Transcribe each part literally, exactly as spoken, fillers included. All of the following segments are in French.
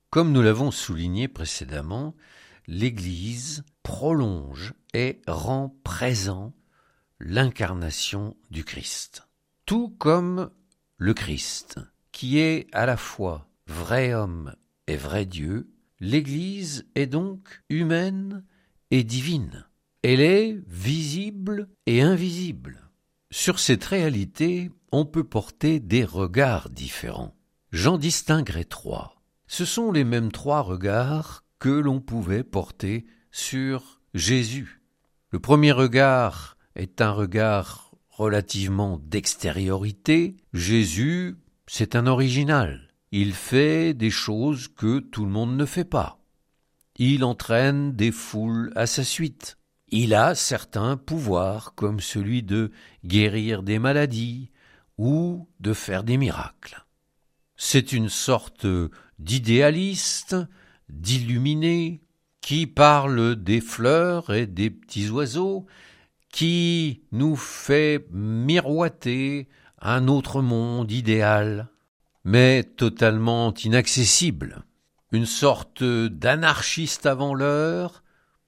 Comme nous l'avons souligné précédemment, l'Église prolonge et rend présent l'incarnation du Christ. Tout comme le Christ, qui est à la fois vrai homme et vrai Dieu, l'Église est donc humaine et divine. Elle est visible et invisible. Sur cette réalité, on peut porter des regards différents. J'en distinguerai trois. Ce sont les mêmes trois regards que l'on pouvait porter sur Jésus. Le premier regard est un regard relativement d'extériorité. Jésus, c'est un original. Il fait des choses que tout le monde ne fait pas. Il entraîne des foules à sa suite. Il a certains pouvoirs, comme celui de guérir des maladies ou de faire des miracles. C'est une sorte d'idéaliste, d'illuminé, qui parle des fleurs et des petits oiseaux, qui nous fait miroiter un autre monde idéal, mais totalement inaccessible. Une sorte d'anarchiste avant l'heure,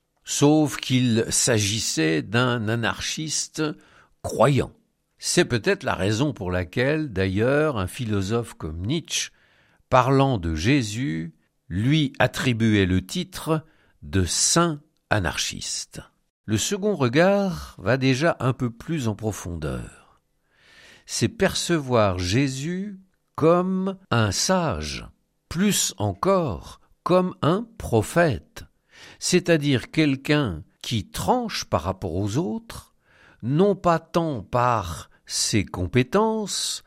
sauf qu'il s'agissait d'un anarchiste croyant. C'est peut-être la raison pour laquelle, d'ailleurs, un philosophe comme Nietzsche, parlant de Jésus, lui attribuait le titre de saint anarchiste. Le second regard va déjà un peu plus en profondeur. C'est percevoir Jésus comme un sage, plus encore comme un prophète, c'est-à-dire quelqu'un qui tranche par rapport aux autres, non pas tant par ses compétences,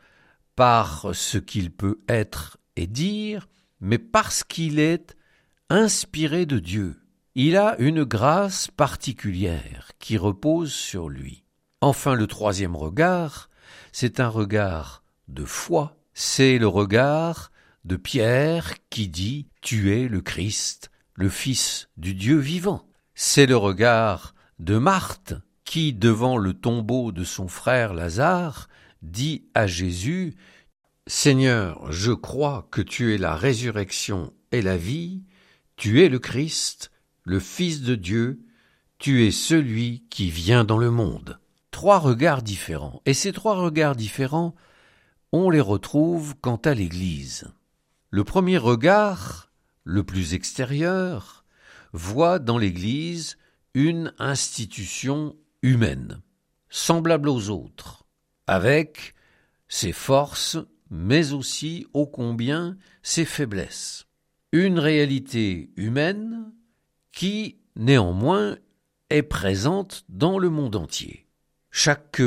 par ce qu'il peut être et dire, mais parce qu'il est inspiré de Dieu. Il a une grâce particulière qui repose sur lui. Enfin, le troisième regard, c'est un regard de foi. C'est le regard de Pierre qui dit « Tu es le Christ, le Fils du Dieu vivant ». C'est le regard de Marthe qui, devant le tombeau de son frère Lazare, dit à Jésus « Seigneur, je crois que tu es la résurrection et la vie, tu es le Christ, le Fils de Dieu, tu es celui qui vient dans le monde. » Trois regards différents. Et ces trois regards différents, on les retrouve quant à l'Église. Le premier regard, le plus extérieur, voit dans l'Église une institution humaine, semblable aux autres, avec ses forces, mais aussi, ô combien, ses faiblesses. Une réalité humaine qui, néanmoins, est présente dans le monde entier. Chaque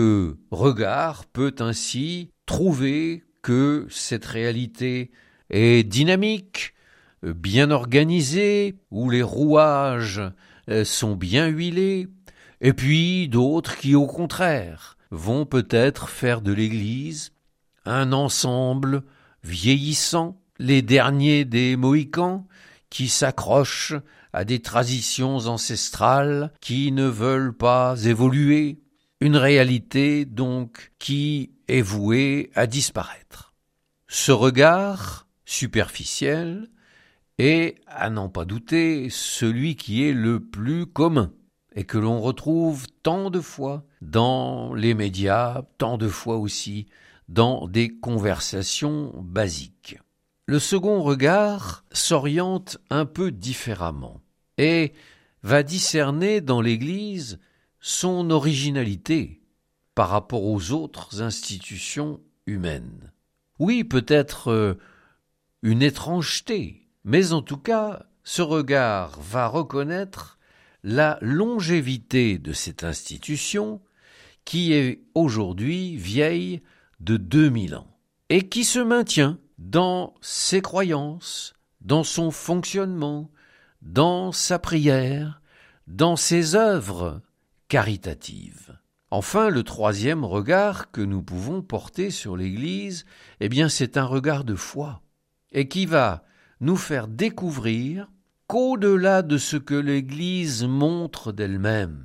regard peut ainsi trouver que cette réalité est dynamique, bien organisée, où les rouages sont bien huilés, et puis d'autres qui, au contraire, vont peut-être faire de l'Église un ensemble vieillissant, les derniers des Mohicans, qui s'accrochent à des traditions ancestrales qui ne veulent pas évoluer, une réalité donc qui est vouée à disparaître. Ce regard superficiel est, à n'en pas douter, celui qui est le plus commun et que l'on retrouve tant de fois dans les médias, tant de fois aussi dans des conversations basiques. Le second regard s'oriente un peu différemment et va discerner dans l'Église son originalité par rapport aux autres institutions humaines. Oui, peut-être euh, une étrangeté, mais en tout cas, ce regard va reconnaître la longévité de cette institution qui est aujourd'hui vieille de deux mille ans et qui se maintient dans ses croyances, dans son fonctionnement, dans sa prière, dans ses œuvres caritatives. Enfin, le troisième regard que nous pouvons porter sur l'Église, eh bien, c'est un regard de foi, et qui va nous faire découvrir qu'au-delà de ce que l'Église montre d'elle-même,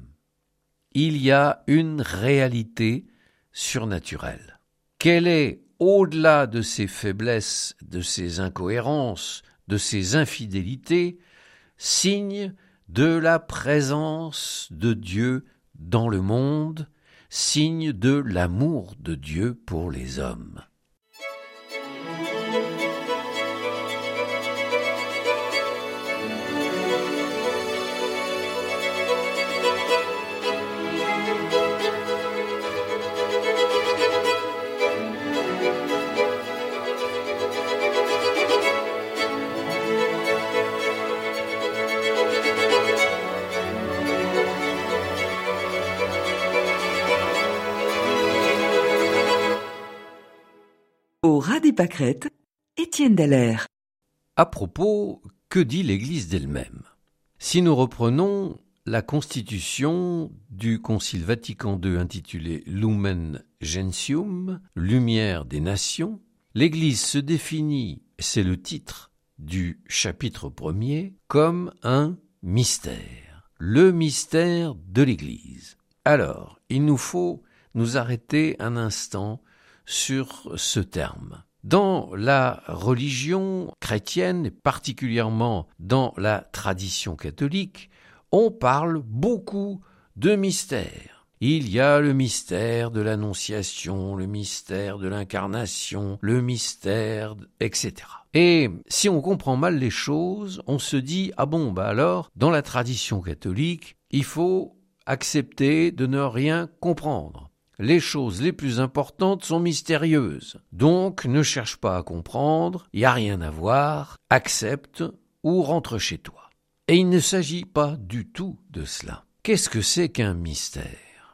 il y a une réalité surnaturelle. Qu'elle est au-delà de ses faiblesses, de ses incohérences, de ses infidélités, signe de la présence de Dieu dans le monde, signe de l'amour de Dieu pour les hommes. Au ras des pâquerettes, Étienne Dallaire. À propos, que dit l'Église d'elle-même ? Si nous reprenons la constitution du Concile Vatican deux intitulée Lumen Gentium, Lumière des Nations, l'Église se définit, c'est le titre du chapitre premier, comme un mystère, le mystère de l'Église. Alors, il nous faut nous arrêter un instant sur ce terme. Dans la religion chrétienne, et particulièrement dans la tradition catholique, on parle beaucoup de mystères. Il y a le mystère de l'Annonciation, le mystère de l'Incarnation, le mystère, et cetera. Et si on comprend mal les choses, on se dit « Ah bon, bah alors, dans la tradition catholique, il faut accepter de ne rien comprendre. Les choses les plus importantes sont mystérieuses. Donc, ne cherche pas à comprendre, il n'y a rien à voir, accepte ou rentre chez toi. » Et il ne s'agit pas du tout de cela. Qu'est-ce que c'est qu'un mystère ?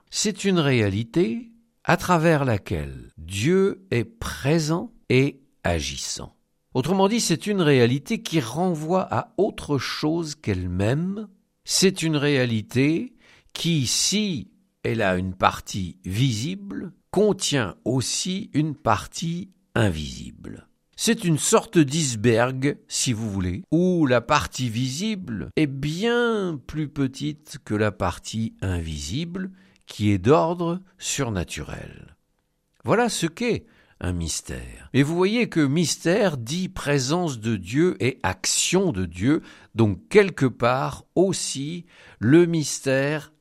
C'est une réalité à travers laquelle Dieu est présent et agissant. Autrement dit, c'est une réalité qui renvoie à autre chose qu'elle-même. C'est une réalité qui, si elle a une partie visible, contient aussi une partie invisible. C'est une sorte d'iceberg, si vous voulez, où la partie visible est bien plus petite que la partie invisible, qui est d'ordre surnaturel. Voilà ce qu'est un mystère. Et vous voyez que mystère dit présence de Dieu et action de Dieu, donc quelque part aussi le mystère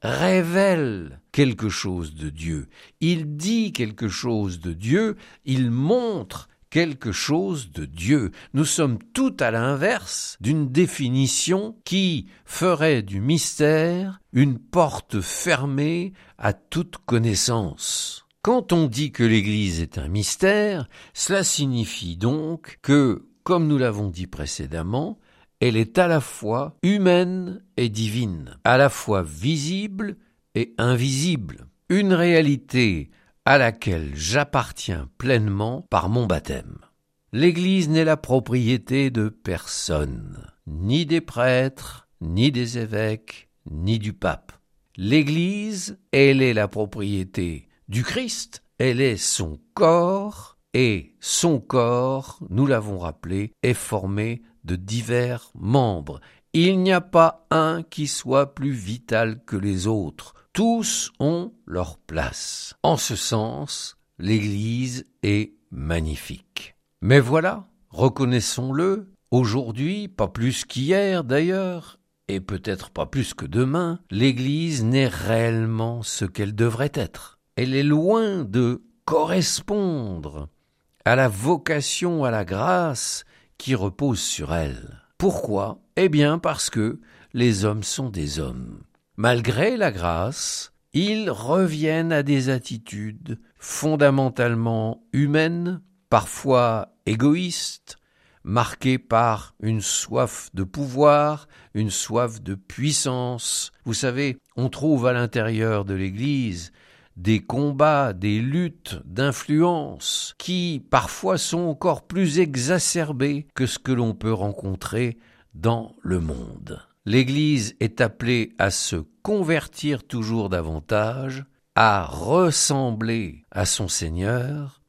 révèle quelque chose de Dieu. Il dit quelque chose de Dieu, il montre quelque chose de Dieu. Nous sommes tout à l'inverse d'une définition qui ferait du mystère une porte fermée à toute connaissance. Quand on dit que l'Église est un mystère, cela signifie donc que, comme nous l'avons dit précédemment, elle est à la fois humaine et divine, à la fois visible et invisible, une réalité à laquelle j'appartiens pleinement par mon baptême. L'Église n'est la propriété de personne, ni des prêtres, ni des évêques, ni du pape. L'Église, elle est la propriété du Christ, elle est son corps, et son corps, nous l'avons rappelé, est formé de divers membres. Il n'y a pas un qui soit plus vital que les autres. Tous ont leur place. En ce sens, l'Église est magnifique. Mais voilà, reconnaissons-le, aujourd'hui, pas plus qu'hier d'ailleurs, et peut-être pas plus que demain, l'Église n'est réellement ce qu'elle devrait être. Elle est loin de correspondre à la vocation, à la grâce qui repose sur elle. Pourquoi ? Eh bien parce que les hommes sont des hommes. Malgré la grâce, ils reviennent à des attitudes fondamentalement humaines, parfois égoïstes, marquées par une soif de pouvoir, une soif de puissance. Vous savez, on trouve à l'intérieur de l'Église des combats, des luttes d'influence qui parfois sont encore plus exacerbés que ce que l'on peut rencontrer dans le monde. L'Église est appelée à se convertir toujours davantage, à ressembler à son Seigneur,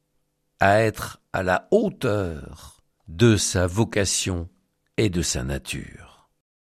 à être à la hauteur de sa vocation et de sa nature.